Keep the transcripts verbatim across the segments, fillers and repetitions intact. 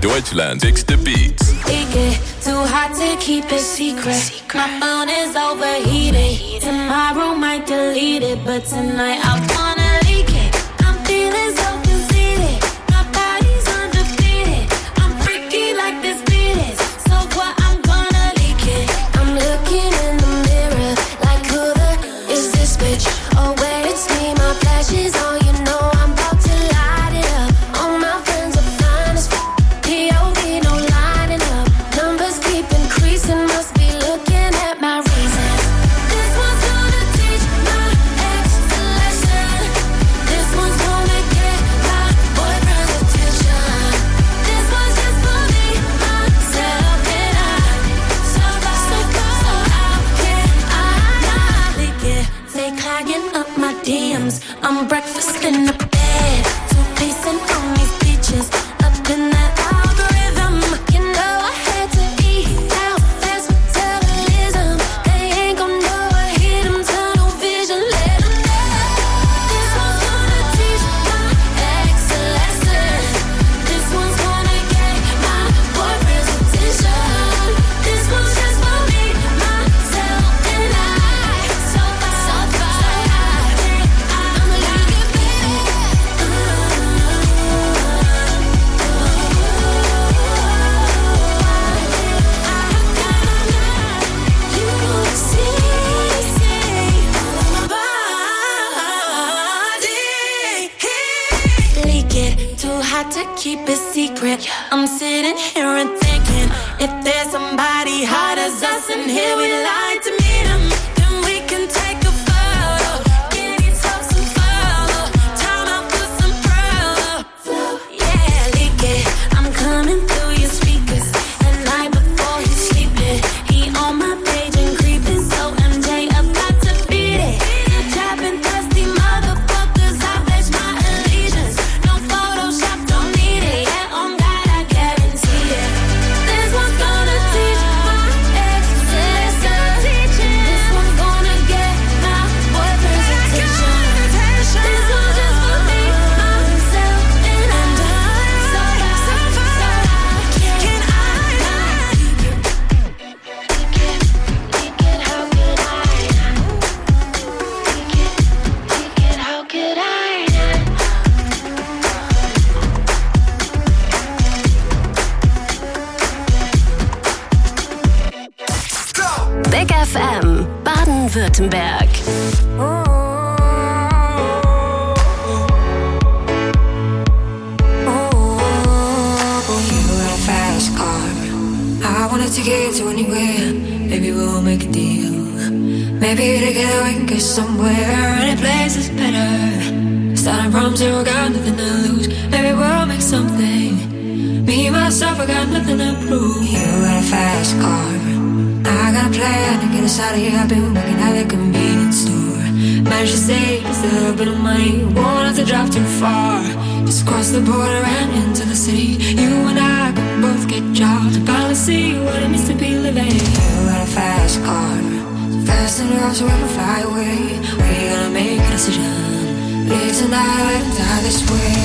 Deutschland picks the beats. It get too hot to keep it secret. My phone is overheated. Tomorrow might delete it, but tonight I wanna leak it. I'm feeling so conceited. My body's undefeated. I'm freaky like this beat is. So what? I'm gonna leak it. I'm looking in the mirror like who the is this bitch? Oh wait, it's me. My flash is on. You know I'm about to light it up. All my friends are fine as f- P O V, no lining up. Numbers keep increasing. Must be looking at my reasons. This one's gonna teach my ex a lesson. This one's gonna get my boyfriend's attention. This one's just for me, myself and I. So far, so far, so how can I not leak it? They clogging up my D Ms. I'm breakfast in the bed, two piecing on these beaches, up in that algorithm. You know I had to eat out, that's metabolism. They ain't gon' know I hit 'em, tunnel vision, let 'em know. This one's gonna teach my ex a lesson. This one's gonna get my boyfriend's attention. This one's just for me, myself and I. So far, so far, so how can I leave it, baby? Leak it, too hot to keep it secret. I'm sitting here and thinking, if there's somebody hot as us in here, we'd like to meet 'em. Then we can take a photo, get each other some photo, time out for some pro. Yeah, leak it, I'm coming through your speakers at night before he's sleeping. He on my page and creeping, so M J about to beat it. Trapping thirsty motherfuckers, I pledge my allegiance. No Photoshop, don't need it. Yeah, on God, I guarantee it. This one's gonna teach my ex a lesson. This one's gonna get my boyfriend's attention. This one's just for me, myself and I. So far, so far, can I not leak it? Leak it, leak it, how could I not? Leak it, leak it, how could I not? Big F M Baden-Württemberg. Fast car. I wanna take it to anywhere. Maybe we'll make a deal. Maybe together we can get somewhere. Any place is better. Starting from zero, got nothing to lose. Maybe we'll make something. Me, myself, I got nothing to prove. You got a fast car. I got a plan to get us out of here. I've been working at the convenience store. Managed to save just a little bit of money. Won't have to drive too far. Just cross the border and into the city. You and I can both get jobs and finally see what it means to be living. You got a fast car, so fast enough so we can fly away. We're gonna make a decision. Live tonight and die this way.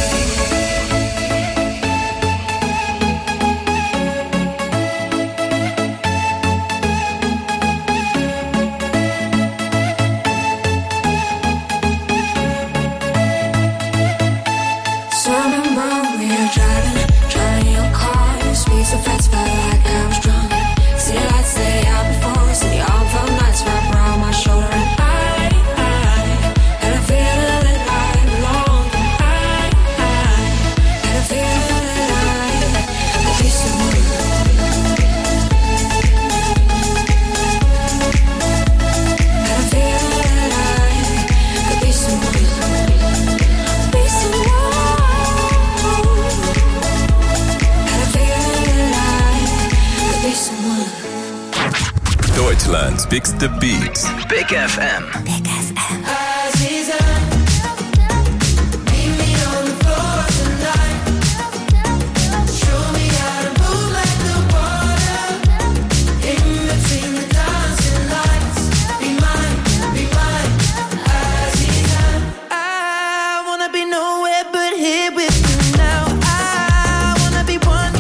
Something wrong, we are driving, driving your car. Speed so fast, felt like I was drunk. City lights stay out before us, and the all felt nights wrap around my shoulder. And I, I had a feeling that I belong. I, I had a feeling that I could be someone. Had a feeling that I could be someone. Be someone. Deutschland's picks the beats. Big F M. Big F M. I wanna be nowhere but here with you now. I wanna be one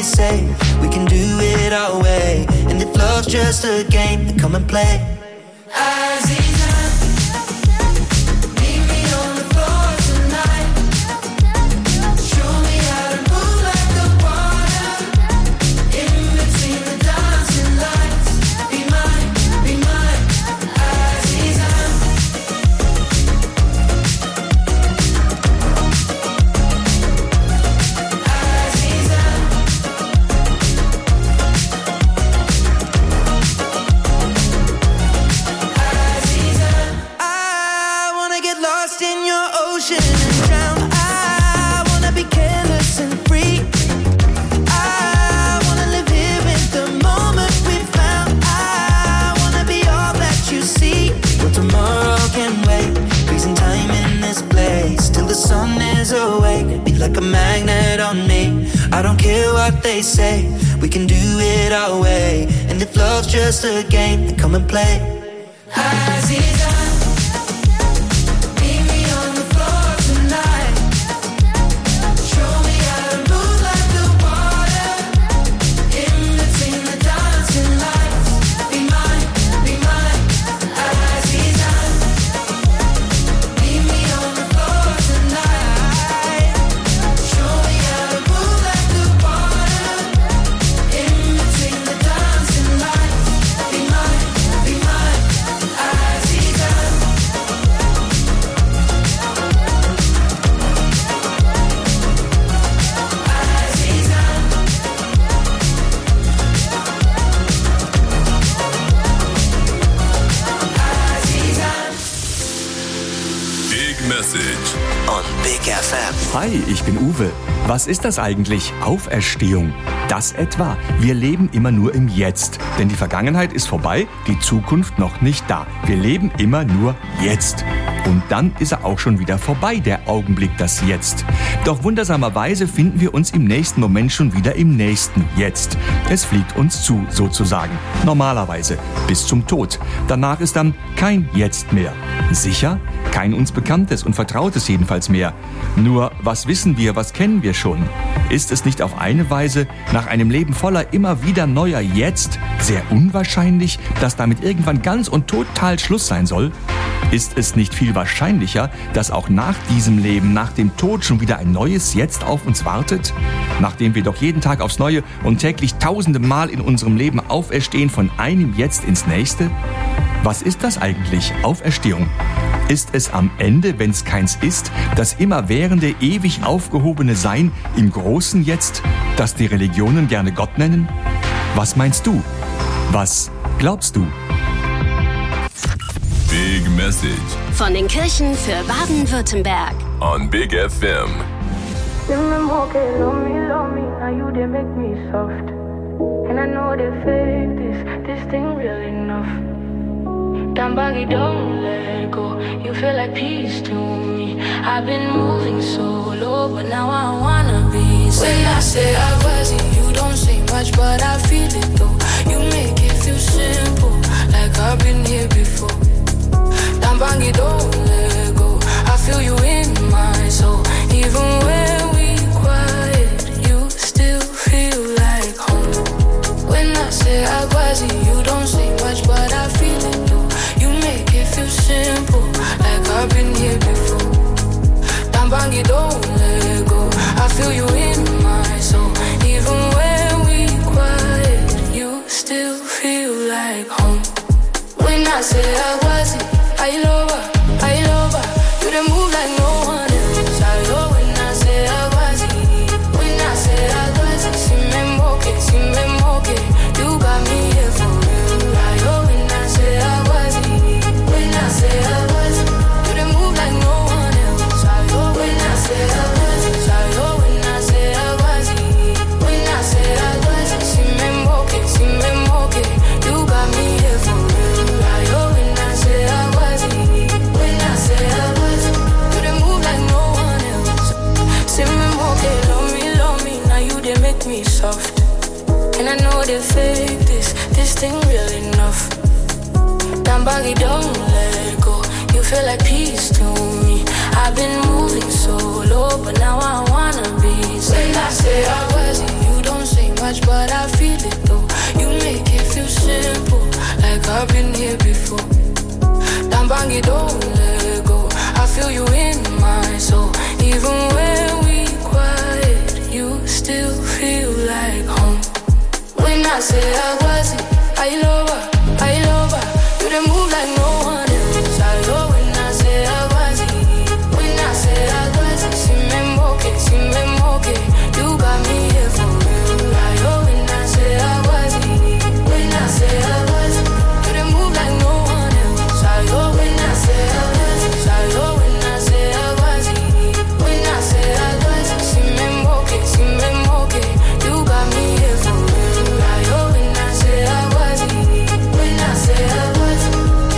say. We can do it our way. And if love's just a game, then come and play. Aziza, meet me on the floor tonight. Show me how to move like the water. In between the dancing lights. Be mine, be mine, Aziza. Like a magnet on me. I don't care what they say. We can do it our way. And if love's just a game, then come and play. Aziza, meet me on the floor tonight. Show me how to move like the water. In between the dancing lights. Be mine, be mine, Aziza. Meet me on the floor tonight. Show me how to move like the water. In between the dancing lights. Be mine, be mine, Aziza. Aziza. Aziza. Big Message On Big F M. Hi, ich bin Uwe. Was ist das eigentlich? Auferstehung. Das etwa. Wir leben immer nur im Jetzt. Denn die Vergangenheit ist vorbei, die Zukunft noch nicht da. Wir leben immer nur jetzt. Und dann ist er auch schon wieder vorbei, der Augenblick, das Jetzt. Doch wundersamerweise finden wir uns im nächsten Moment schon wieder im nächsten Jetzt. Es fliegt uns zu, sozusagen. Normalerweise. Bis zum Tod. Danach ist dann kein Jetzt mehr. Sicher? Kein uns Bekanntes und Vertrautes jedenfalls mehr. Nur, was wissen wir, was kennen wir schon? Ist es nicht auf eine Weise, nach einem Leben voller immer wieder neuer Jetzt, sehr unwahrscheinlich, dass damit irgendwann ganz und total Schluss sein soll? Ist es nicht viel wahrscheinlicher, dass auch nach diesem Leben, nach dem Tod schon wieder ein neues Jetzt auf uns wartet? Nachdem wir doch jeden Tag aufs Neue und täglich tausende Mal in unserem Leben auferstehen von einem Jetzt ins nächste? Was ist das eigentlich, Auferstehung? Ist es am Ende, wenn es keins ist, das immerwährende, ewig aufgehobene Sein im großen Jetzt, das die Religionen gerne Gott nennen? Was meinst du? Was glaubst du? Big Message Von den Kirchen für Baden-Württemberg. on Big F M. Love me, love me, now you they make me soft. And I know they fake this, this thing real enough. Damn baggy, don't let go. You feel like peace to me. I've been moving so low, but now I wanna be. When I say I wasn't, you don't say much, but I feel it though. You make it feel simple, like I've been here before. Damn baggy, don't let go. I feel you in my soul, even when we quiet, you still feel like home. When I say I wasn't, you don't say much, but I feel it though. You make it feel simple, like I've been here before. Damn bangy, don't let go. I feel you in my soul, even when we quiet, you still feel like home. When I say I wasn't, I love her, I love her. You done move like no one else. I love when I say I wasn't. When I say I wasn't, si me moque, si me moque. You got me here for real. I love when I say I wasn't. When I say I wasn't, you done move like no one else. I love when I say I wasn't. I love when I say I wasn't. When I say I wasn't, si me moque, si me moque. You got me here for real. I love when I say I wasn't. When I say I wasn't, you done move like no one else. Say me moque, love me, love me. Now you they make me soft. And I know they fake this, this thing real enough. Damn baggy, don't let go. You feel like peace to me. I've been moving so low, but now I wanna be. When I say I wasn't, you don't say much. much, but I feel it though. You make it feel simple, like I've been here before. Down bang, don't let go. I feel you in my soul. Even when we quiet, you still feel like home. When I say I wasn't, I love her, I love her. You done move like no one else. I love when I say I wasn't. When I say I wasn't, si me moque, si me moque. You got me here for real. I love when I say I wasn't. When I say I wasn't, you done move like no one else. I love when I say I wasn't. I love when I say I wasn't. When I say I wasn't, si me moque, si me moque. You got me here for real. I love when I say I wasn't. When I say I wasn't.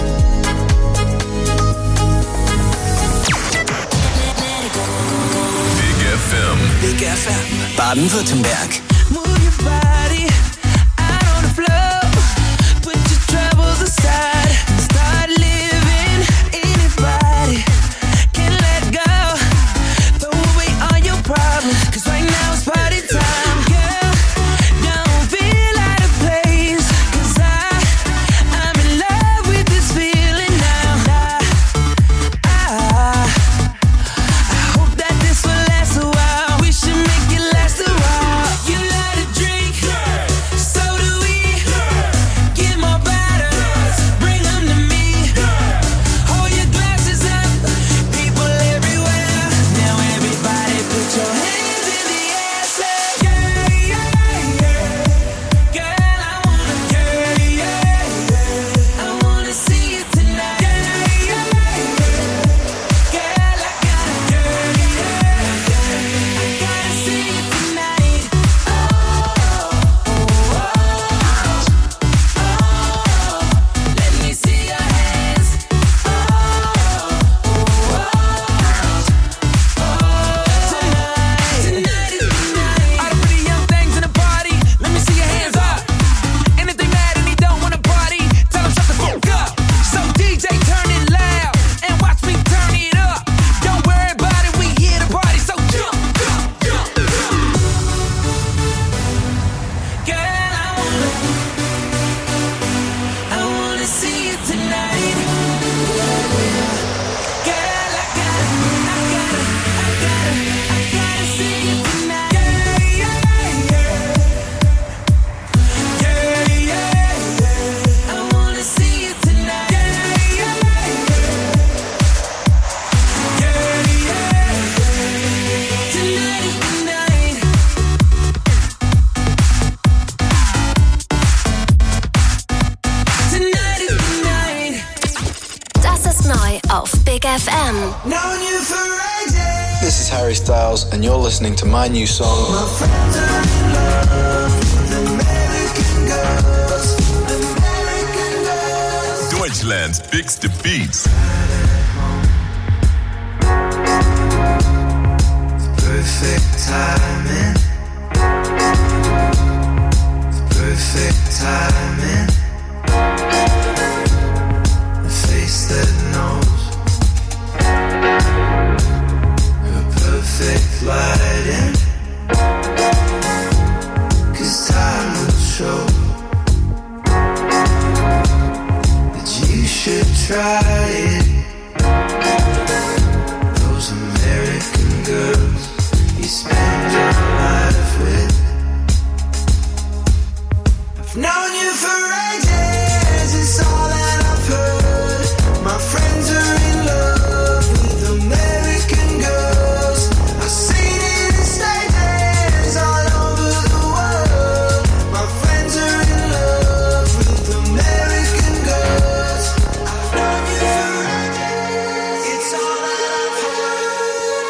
Big F M. Big F M. Baden-Württemberg. Move your body out on the floor. Put your troubles aside. Start living. Anybody can let go. Throw away all your problems. Cause right now it's party time, girl. Don't feel out of place. Cause I, I'm in love with this feeling now. I, I, I hope that this will last a while. We should make it last a while. You like to drink, so do we. Get more bottles, bring them to me. Hold your glasses up, people everywhere. Now everybody put your hands in the air. Say yeah, yeah, yeah. Girl, I wanna, yeah, yeah, yeah. I wanna see you tonight. Yeah, yeah, yeah. Girl, I gotta, yeah, yeah, yeah. I gotta see you tonight. Oh, oh, oh, oh. Let me see your hands. Oh, oh, oh. Tonight, tonight is the night. All the pretty young things in the party. Let me see your hands up. And if they mad and they don't wanna party, tell them shut the fuck up. So D J, turn it loud and watch me turn it up. Don't worry about it, we here to party. So jump, jump, jump, jump. Girl, I wanna, I wanna see you tonight. Girl, I gotta, I gotta, I gotta, I gotta see you tonight. Yeah, yeah, yeah. Yeah, yeah, yeah. I wanna see you tonight. Yeah, yeah, yeah. Yeah, yeah, yeah. Tonight is the night. Tonight is the night. Das ist neu auf Big F M. Known you for ages. This is Harry Styles, and you're listening to my new song. My friends are in love with American girls. American girls. Deutschland's biggste Beats. Perfect timing. Perfect timing. A face that knows. Her perfect lighting. Cause time will show that you should try it.